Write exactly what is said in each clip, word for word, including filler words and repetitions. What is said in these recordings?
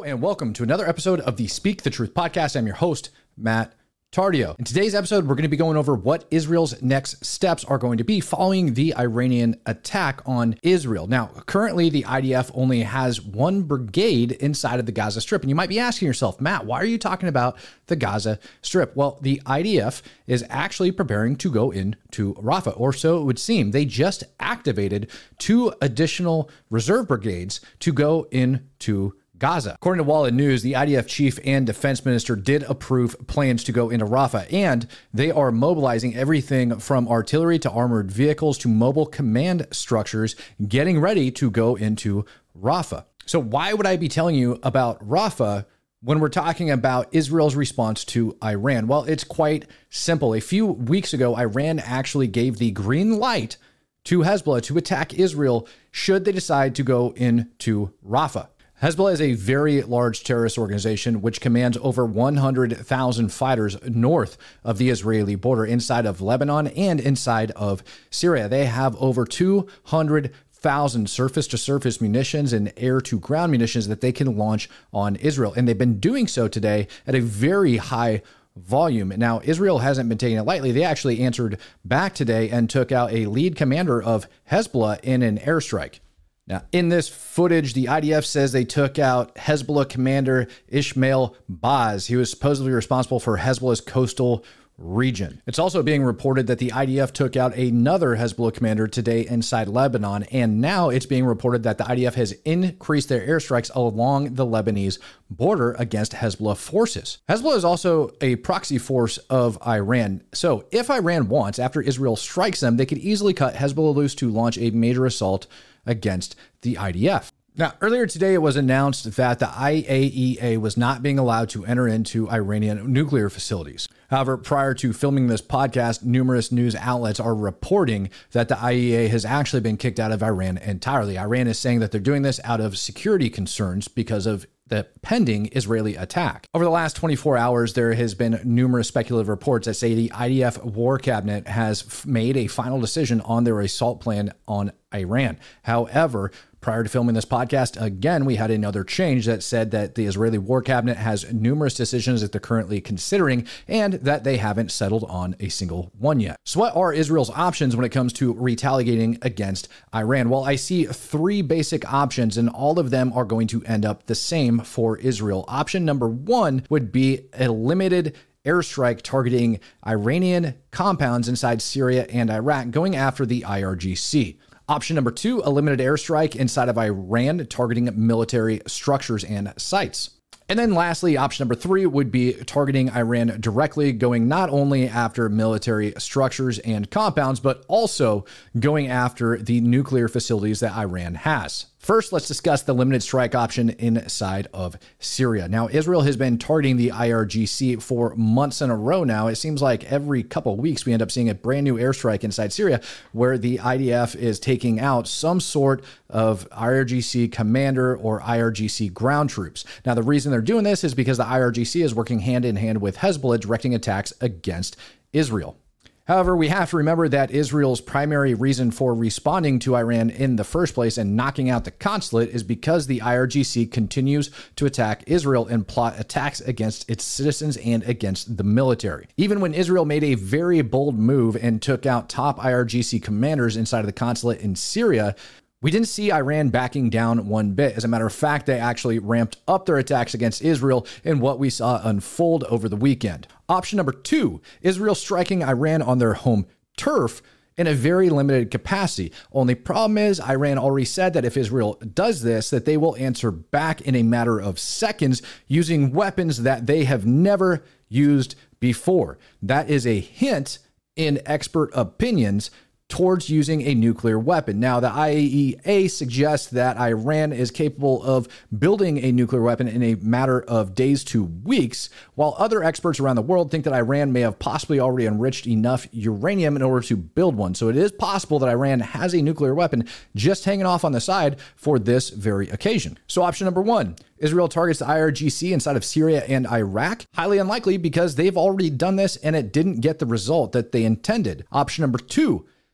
and welcome to another episode of the Speak the Truth podcast. I'm your host, Matt Tardio. In today's episode, we're going to be going over what Israel's next steps are going to be following the Iranian attack on Israel. Now, currently, the I D F only has one brigade inside of the Gaza Strip. And you might be asking yourself, Matt, why are you talking about the Gaza Strip? Well, the I D F is actually preparing to go into Rafah, or so it would seem. They just activated two additional reserve brigades to go into Gaza. According to Wallet News, the I D F chief and defense minister did approve plans to go into Rafah, and they are mobilizing everything from artillery to armored vehicles to mobile command structures, getting ready to go into Rafah. So why would I be telling you about Rafah when we're talking about Israel's response to Iran? Well, it's quite simple. A few weeks ago, Iran actually gave the green light to Hezbollah to attack Israel should they decide to go into Rafah. Hezbollah is a very large terrorist organization which commands over one hundred thousand fighters north of the Israeli border, inside of Lebanon and inside of Syria. They have over two hundred thousand surface-to-surface munitions and air-to-ground munitions that they can launch on Israel. And they've been doing so today at a very high volume. Now, Israel hasn't been taking it lightly. They actually answered back today and took out a lead commander of Hezbollah in an airstrike. Now, in this footage, the I D F says they took out Hezbollah commander Ismail Baz. He was supposedly responsible for Hezbollah's coastal region. It's also being reported that the I D F took out another Hezbollah commander today inside Lebanon, and now it's being reported that the I D F has increased their airstrikes along the Lebanese border against Hezbollah forces. Hezbollah is also a proxy force of Iran. So if Iran wants, after Israel strikes them, they could easily cut Hezbollah loose to launch a major assault against the I D F. Now, earlier today, it was announced that the I A E A was not being allowed to enter into Iranian nuclear facilities. However, prior to filming this podcast, numerous news outlets are reporting that the I A E A has actually been kicked out of Iran entirely. Iran is saying that they're doing this out of security concerns because of the pending Israeli attack. Over the last twenty-four hours, there has been numerous speculative reports that say the I D F War Cabinet has f- made a final decision on their assault plan on Iran. However, prior to filming this podcast, again, we had another change that said that the Israeli War Cabinet has numerous decisions that they're currently considering and that they haven't settled on a single one yet. So what are Israel's options when it comes to retaliating against Iran? Well, I see three basic options, and all of them are going to end up the same for Israel. Option number one would be a limited airstrike targeting Iranian compounds inside Syria and Iraq, going after the I R G C. Option number two, a limited airstrike inside of Iran targeting military structures and sites. And then lastly, option number three would be targeting Iran directly, going not only after military structures and compounds, but also going after the nuclear facilities that Iran has. First, let's discuss the limited strike option inside of Syria. Now, Israel has been targeting the I R G C for months in a row now. It seems like every couple of weeks we end up seeing a brand new airstrike inside Syria where the I D F is taking out some sort of I R G C commander or I R G C ground troops. Now, the reason they're doing this is because the I R G C is working hand in hand with Hezbollah, directing attacks against Israel. However, we have to remember that Israel's primary reason for responding to Iran in the first place and knocking out the consulate is because the I R G C continues to attack Israel and plot attacks against its citizens and against the military. Even when Israel made a very bold move and took out top I R G C commanders inside of the consulate in Syria, we didn't see Iran backing down one bit. As a matter of fact, they actually ramped up their attacks against Israel in what we saw unfold over the weekend. Option number two, Israel striking Iran on their home turf in a very limited capacity. Only problem is Iran already said that if Israel does this, that they will answer back in a matter of seconds using weapons that they have never used before. That is a hint in expert opinions towards using a nuclear weapon. Now, the I A E A suggests that Iran is capable of building a nuclear weapon in a matter of days to weeks, while other experts around the world think that Iran may have possibly already enriched enough uranium in order to build one. So it is possible that Iran has a nuclear weapon just hanging off on the side for this very occasion. So option number one, Israel targets the I R G C inside of Syria and Iraq. Highly unlikely because they've already done this and it didn't get the result that they intended. Option number two,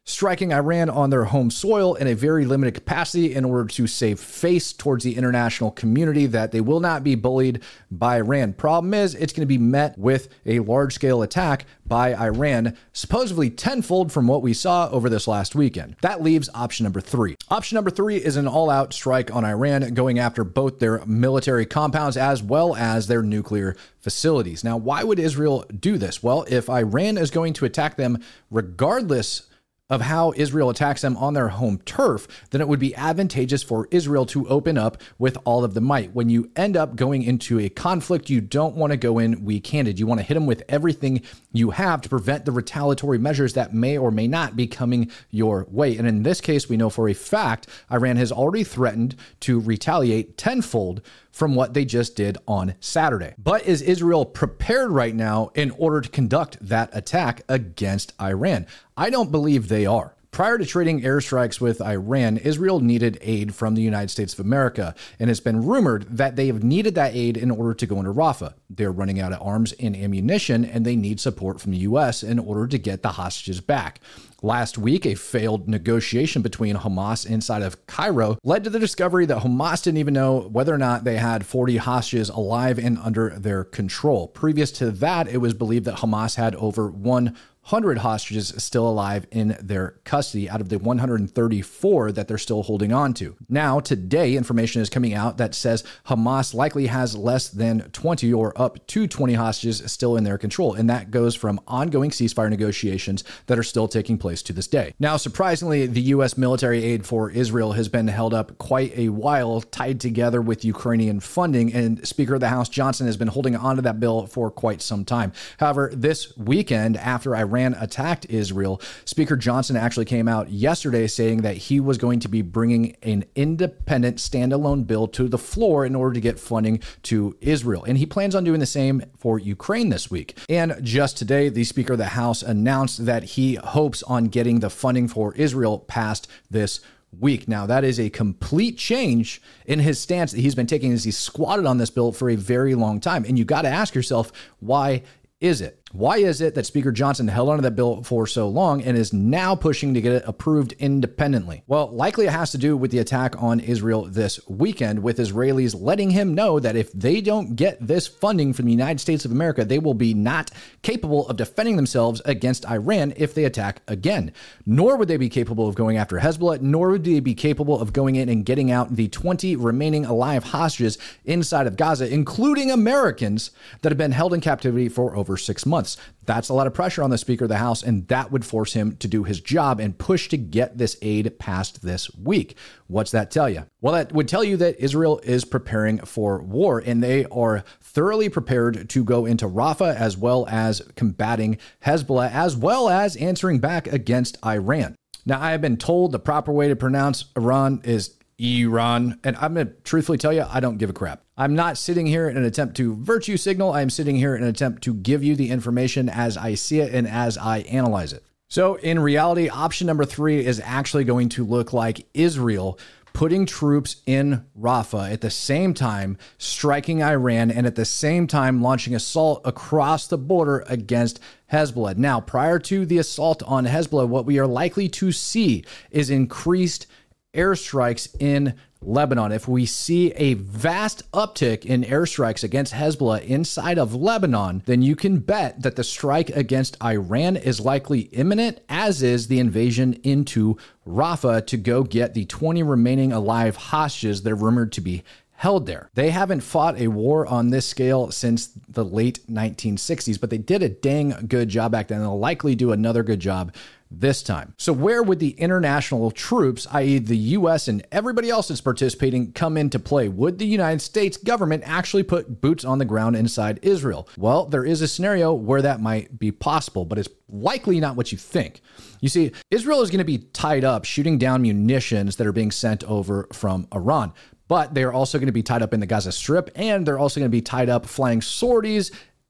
striking Iran on their home soil in a very limited capacity in order to save face towards the international community that they will not be bullied by Iran. Problem is, it's going to be met with a large-scale attack by Iran, supposedly tenfold from what we saw over this last weekend. That leaves option number three. Option number three is an all-out strike on Iran, going after both their military compounds as well as their nuclear facilities. Now, why would Israel do this? Well, if Iran is going to attack them regardless of how Israel attacks them on their home turf, then it would be advantageous for Israel to open up with all of the might. When you end up going into a conflict, you don't want to go in weak-handed. You want to hit them with everything you have to prevent the retaliatory measures that may or may not be coming your way. And in this case, we know for a fact Iran has already threatened to retaliate tenfold from what they just did on Saturday. But is Israel prepared right now in order to conduct that attack against Iran? I don't believe they are. Prior to trading airstrikes with Iran, Israel needed aid from the United States of America, and it's been rumored that they have needed that aid in order to go into Rafah. They're running out of arms and ammunition, and they need support from the U S in order to get the hostages back. Last week, a failed negotiation between Hamas inside of Cairo led to the discovery that Hamas didn't even know whether or not they had forty hostages alive and under their control. Previous to that, it was believed that Hamas had over one hundred hostages still alive in their custody out of the one hundred thirty-four that they're still holding on to. Now, today, information is coming out that says Hamas likely has less than twenty or up to twenty hostages still in their control, and that goes from ongoing ceasefire negotiations that are still taking place to this day. Now, surprisingly, the U S military aid for Israel has been held up quite a while, tied together with Ukrainian funding, and Speaker of the House Johnson has been holding on to that bill for quite some time. However, this weekend, after Iran attacked Israel, Speaker Johnson actually came out yesterday saying that he was going to be bringing an independent standalone bill to the floor in order to get funding to Israel. And he plans on doing the same for Ukraine this week. And just today, the Speaker of the House announced that he hopes on getting the funding for Israel passed this week. Now, that is a complete change in his stance that he's been taking as he's squatted on this bill for a very long time. And you got to ask yourself, why is it? Why is it that Speaker Johnson held onto that bill for so long and is now pushing to get it approved independently? Well, likely it has to do with the attack on Israel this weekend, with Israelis letting him know that if they don't get this funding from the United States of America, they will be not capable of defending themselves against Iran if they attack again. Nor would they be capable of going after Hezbollah, nor would they be capable of going in and getting out the twenty remaining alive hostages inside of Gaza, including Americans that have been held in captivity for over six months. That's a lot of pressure on the Speaker of the House, and that would force him to do his job and push to get this aid passed this week. What's that tell you? Well, that would tell you that Israel is preparing for war, and they are thoroughly prepared to go into Rafah, as well as combating Hezbollah, as well as answering back against Iran. Now, I have been told the proper way to pronounce Iran is Iran. And I'm going to truthfully tell you, I don't give a crap. I'm not sitting here in an attempt to virtue signal. I'm sitting here in an attempt to give you the information as I see it and as I analyze it. So in reality, option number three is actually going to look like Israel putting troops in Rafah at the same time, striking Iran, and at the same time launching assault across the border against Hezbollah. Now, prior to the assault on Hezbollah, what we are likely to see is increased airstrikes in Lebanon. If we see a vast uptick in airstrikes against Hezbollah inside of Lebanon, then you can bet that the strike against Iran is likely imminent, as is the invasion into Rafah to go get the twenty remaining alive hostages that are rumored to be held there. They haven't fought a war on this scale since the late nineteen sixties, but they did a dang good job back then, and they'll likely do another good job this time. So where would the international troops, that is the U S and everybody else that's participating, come into play? Would the United States government actually put boots on the ground inside Israel? Well, there is a scenario where that might be possible, but it's likely not what you think. You see, Israel is going to be tied up shooting down munitions that are being sent over from Iran, but they're also going to be tied up in the Gaza Strip, and they're also going to be tied up flying sorties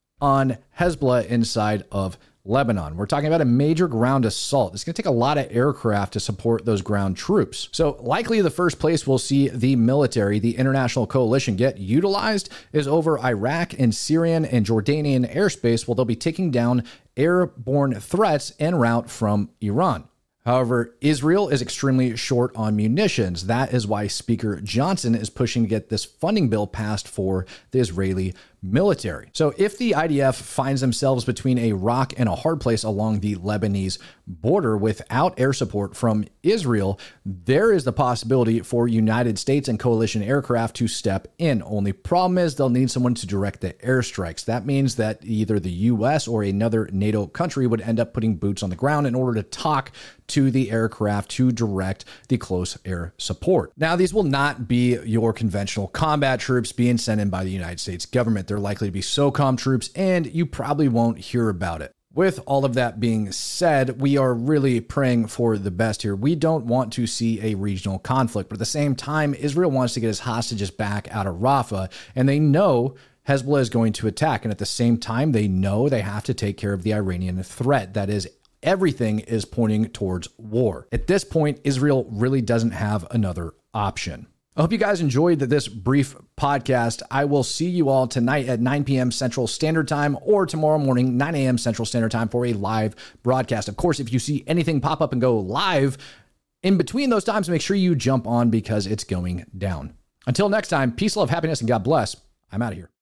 on Hezbollah inside of Lebanon. We're talking about a major ground assault. It's going to take a lot of aircraft to support those ground troops. So likely the first place we'll see the military, the international coalition, get utilized is over Iraq and Syrian and Jordanian airspace, where they'll be taking down airborne threats en route from Iran. However, Israel is extremely short on munitions. That is why Speaker Johnson is pushing to get this funding bill passed for the Israeli military. So if the I D F finds themselves between a rock and a hard place along the Lebanese border without air support from Israel, there is the possibility for United States and coalition aircraft to step in. Only problem is they'll need someone to direct the airstrikes. That means that either the U S or another NATO country would end up putting boots on the ground in order to talk to the aircraft to direct the close air support. Now, these will not be your conventional combat troops being sent in by the United States government. They're likely to be SOCOM troops, and you probably won't hear about it. With all of that being said, we are really praying for the best here. We don't want to see a regional conflict, but at the same time, Israel wants to get its hostages back out of Rafah, and they know Hezbollah is going to attack. And at the same time, they know they have to take care of the Iranian threat. That is, everything is pointing towards war. At this point, Israel really doesn't have another option. I hope you guys enjoyed this brief podcast. I will see you all tonight at nine p.m. Central Standard Time or tomorrow morning, nine a.m. Central Standard Time for a live broadcast. Of course, if you see anything pop up and go live in between those times, make sure you jump on because it's going down. Until next time, peace, love, happiness, and God bless. I'm out of here.